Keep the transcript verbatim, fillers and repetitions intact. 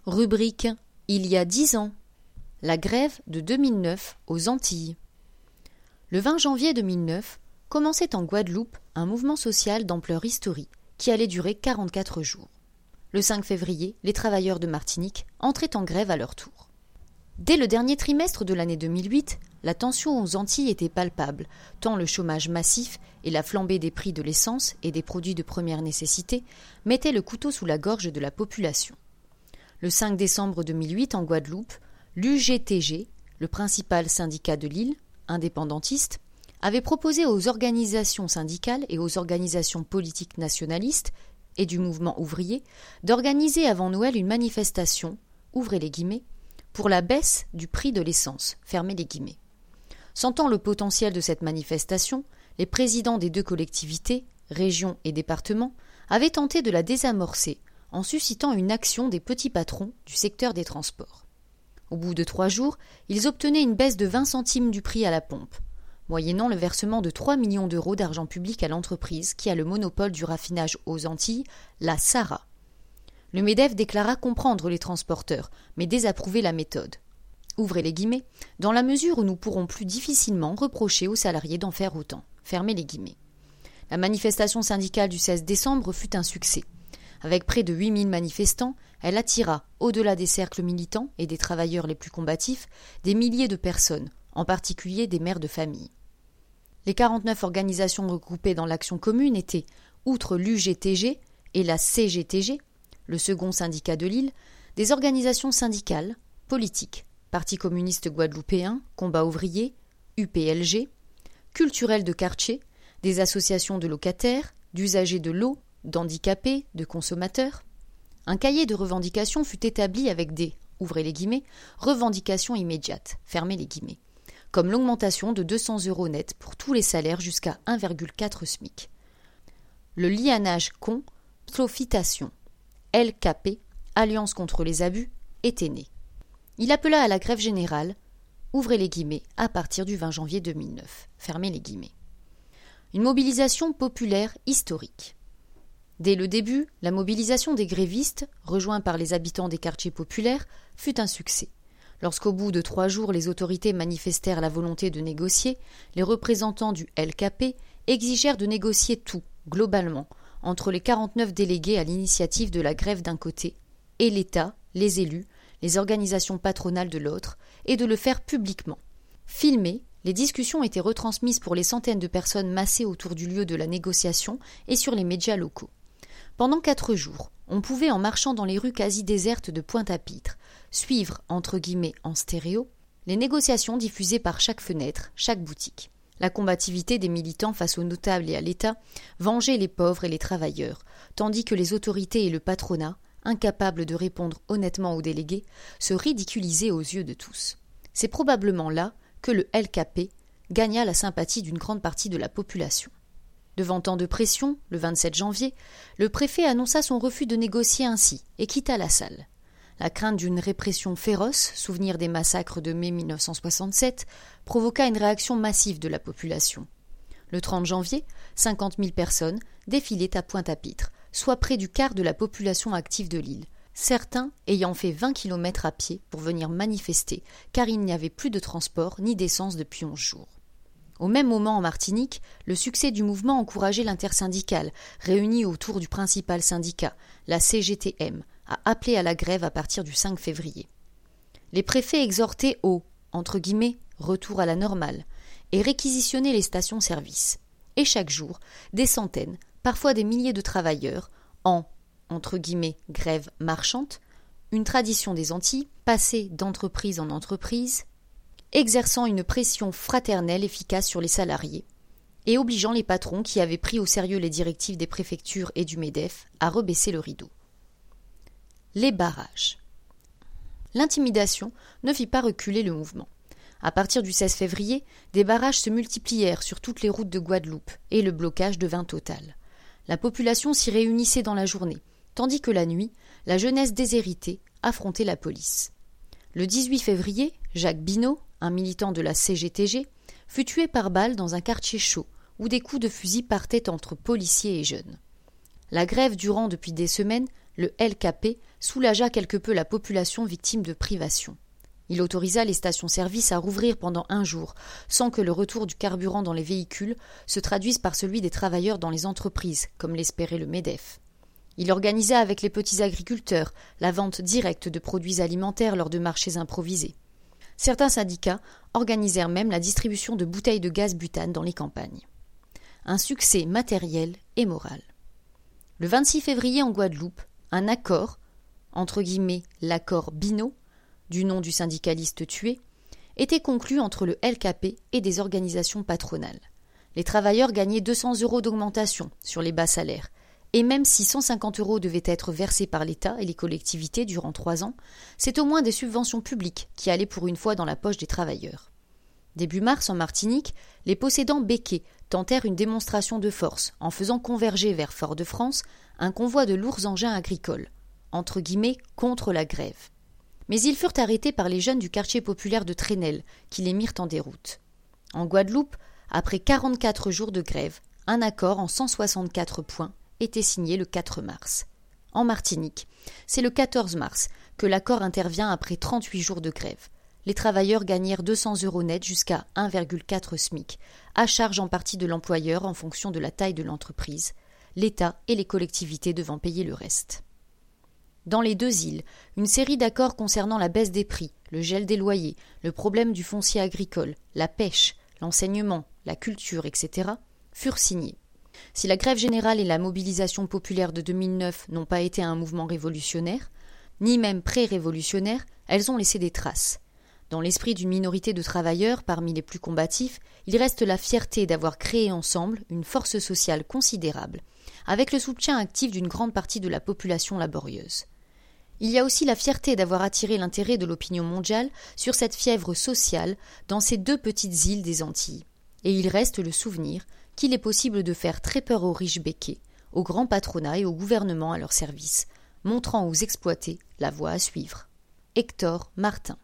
Rubrique « Il y a dix ans ». La grève de deux mille neuf aux Antilles. Le vingt janvier deux mille neuf commençait en Guadeloupe un mouvement social d'ampleur historique qui allait durer quarante-quatre jours. Le cinq février, les travailleurs de Martinique entraient en grève à leur tour. Dès le dernier trimestre de l'année deux mille huit, la tension aux Antilles était palpable, tant le chômage massif et la flambée des prix de l'essence et des produits de première nécessité mettaient le couteau sous la gorge de la population. Le cinq décembre deux mille huit, en Guadeloupe, l'U G T G, le principal syndicat de l'île, indépendantiste, avait proposé aux organisations syndicales et aux organisations politiques nationalistes et du mouvement ouvrier d'organiser avant Noël une manifestation, ouvrez les guillemets, pour la baisse du prix de l'essence, fermez les guillemets. Sentant le potentiel de cette manifestation, les présidents des deux collectivités, régions et départements, avaient tenté de la désamorcer en suscitant une action des petits patrons du secteur des transports. Au bout de trois jours, ils obtenaient une baisse de vingt centimes du prix à la pompe, moyennant le versement de trois millions d'euros d'argent public à l'entreprise qui a le monopole du raffinage aux Antilles, la Sara. Le MEDEF déclara comprendre les transporteurs, mais désapprouver la méthode. Ouvrez les guillemets, dans la mesure où nous pourrons plus difficilement reprocher aux salariés d'en faire autant. Fermez les guillemets. La manifestation syndicale du seize décembre fut un succès. Avec près de huit mille manifestants, elle attira, au-delà des cercles militants et des travailleurs les plus combatifs, des milliers de personnes, en particulier des mères de famille. Les quarante-neuf organisations regroupées dans l'action commune étaient, outre l'U G T G et la C G T G, le second syndicat de l'île, des organisations syndicales, politiques, Parti communiste guadeloupéen, Combat ouvrier, U P L G, culturelles de quartier, des associations de locataires, d'usagers de l'eau, d'handicapés, de consommateurs. Un cahier de revendications fut établi avec des, ouvrez les guillemets, revendications immédiates, fermez les guillemets, comme l'augmentation de deux cents euros net pour tous les salaires jusqu'à un virgule quatre SMIC. Le lianage con, psofitation, L K P, Alliance contre les abus, était né. Il appela à la grève générale, ouvrez les guillemets, à partir du vingt janvier deux mille neuf, fermez les guillemets. Une mobilisation populaire historique. Dès le début, la mobilisation des grévistes, rejoints par les habitants des quartiers populaires, fut un succès. Lorsqu'au bout de trois jours les autorités manifestèrent la volonté de négocier, les représentants du L K P exigèrent de négocier tout, globalement, entre les quarante-neuf délégués à l'initiative de la grève d'un côté, et l'État, les élus, les organisations patronales de l'autre, et de le faire publiquement. Filmées, les discussions étaient retransmises pour les centaines de personnes massées autour du lieu de la négociation et sur les médias locaux. Pendant quatre jours, on pouvait, en marchant dans les rues quasi désertes de Pointe-à-Pitre, suivre, entre guillemets en stéréo, les négociations diffusées par chaque fenêtre, chaque boutique. La combativité des militants face aux notables et à l'État vengeait les pauvres et les travailleurs, tandis que les autorités et le patronat, incapables de répondre honnêtement aux délégués, se ridiculisaient aux yeux de tous. C'est probablement là que le L K P gagna la sympathie d'une grande partie de la population. Devant tant de pression, le vingt-sept janvier, le préfet annonça son refus de négocier ainsi et quitta la salle. La crainte d'une répression féroce, souvenir des massacres de mai mille neuf cent soixante-sept, provoqua une réaction massive de la population. Le trente janvier, cinquante mille personnes défilaient à Pointe-à-Pitre, soit près du quart de la population active de l'île, certains ayant fait vingt kilomètres à pied pour venir manifester, car il n'y avait plus de transport ni d'essence depuis onze jours. Au même moment en Martinique, le succès du mouvement encourageait l'intersyndicale, réunie autour du principal syndicat, la C G T M, à appeler à la grève à partir du cinq février. Les préfets exhortaient au, entre guillemets, retour à la normale, et réquisitionnaient les stations-service. Et chaque jour, des centaines, parfois des milliers de travailleurs, en, entre guillemets, grève marchante, une tradition des Antilles, passée d'entreprise en entreprise, exerçant une pression fraternelle efficace sur les salariés et obligeant les patrons qui avaient pris au sérieux les directives des préfectures et du MEDEF à rebaisser le rideau. Les barrages. L'intimidation ne fit pas reculer le mouvement. À partir du seize février, des barrages se multiplièrent sur toutes les routes de Guadeloupe et le blocage devint total. La population s'y réunissait dans la journée, tandis que la nuit, la jeunesse déshéritée affrontait la police. Le dix-huit février, Jacques Binot, un militant de la C G T G, fut tué par balle dans un quartier chaud où des coups de fusil partaient entre policiers et jeunes. La grève durant depuis des semaines, le L K P soulagea quelque peu la population victime de privations. Il autorisa les stations-service à rouvrir pendant un jour, sans que le retour du carburant dans les véhicules se traduise par celui des travailleurs dans les entreprises, comme l'espérait le MEDEF. Il organisa avec les petits agriculteurs la vente directe de produits alimentaires lors de marchés improvisés. Certains syndicats organisèrent même la distribution de bouteilles de gaz butane dans les campagnes. Un succès matériel et moral. Le vingt-six février en Guadeloupe, un accord, entre guillemets l'accord Binot, du nom du syndicaliste tué, était conclu entre le L K P et des organisations patronales. Les travailleurs gagnaient deux cents euros d'augmentation sur les bas salaires, et même si cent cinquante euros devaient être versés par l'État et les collectivités durant trois ans, c'est au moins des subventions publiques qui allaient pour une fois dans la poche des travailleurs. Début mars, en Martinique, les possédants béquets tentèrent une démonstration de force en faisant converger vers Fort-de-France un convoi de lourds engins agricoles, entre guillemets contre la grève. Mais ils furent arrêtés par les jeunes du quartier populaire de Trénel, qui les mirent en déroute. En Guadeloupe, après quarante-quatre jours de grève, un accord en cent soixante-quatre points était signé le quatre mars. En Martinique, c'est le quatorze mars que l'accord intervient après trente-huit jours de grève. Les travailleurs gagnèrent deux cents euros net jusqu'à un virgule quatre SMIC, à charge en partie de l'employeur en fonction de la taille de l'entreprise, l'État et les collectivités devant payer le reste. Dans les deux îles, une série d'accords concernant la baisse des prix, le gel des loyers, le problème du foncier agricole, la pêche, l'enseignement, la culture, et cetera, furent signés. Si la grève générale et la mobilisation populaire de deux mille neuf n'ont pas été un mouvement révolutionnaire, ni même pré-révolutionnaire, elles ont laissé des traces. Dans l'esprit d'une minorité de travailleurs, parmi les plus combatifs, il reste la fierté d'avoir créé ensemble une force sociale considérable, avec le soutien actif d'une grande partie de la population laborieuse. Il y a aussi la fierté d'avoir attiré l'intérêt de l'opinion mondiale sur cette fièvre sociale dans ces deux petites îles des Antilles. Et il reste le souvenir qu'il est possible de faire très peur aux riches béquets, au grand patronat et au gouvernement à leur service, montrant aux exploités la voie à suivre. Hector Martin.